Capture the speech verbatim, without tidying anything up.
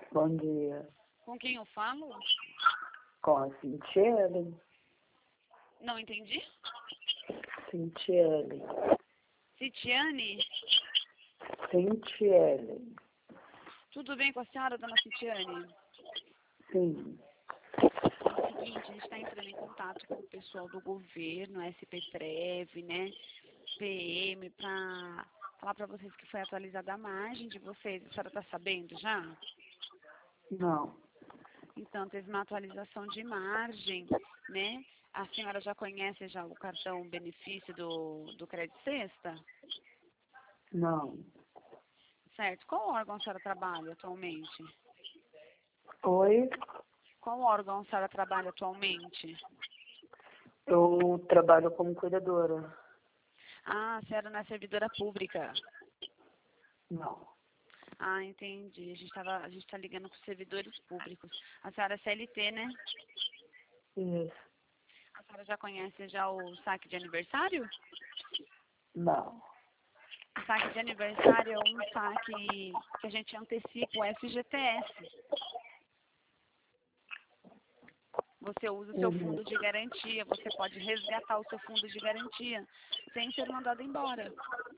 Bom dia. Com quem eu falo? Com a Cintiele. Não entendi. Cintiele. Citiane? Cintiele. Tudo bem com a senhora, dona Citiane? Sim. É o seguinte, a gente está entrando em contato com o pessoal do governo, S P Prev, né? P M, para falar para vocês que foi atualizada a margem de vocês. A senhora está sabendo já? Não. Então, teve uma atualização de margem, né? A senhora já conhece já o cartão benefício do, do Crédito Sexta? Não. Certo. Qual órgão a senhora trabalha atualmente? Oi? Qual órgão a senhora trabalha atualmente? Eu trabalho como cuidadora. Ah, a senhora não é servidora pública. Não. Ah, entendi. A gente tava, a gente está ligando com os servidores públicos. A senhora é C L T, né? Isso. A senhora já conhece já o saque de aniversário? Não. O saque de aniversário é um saque que a gente antecipa o F G T S. Você usa o seu Uhum. fundo de garantia, você pode resgatar o seu fundo de garantia sem ser mandado embora.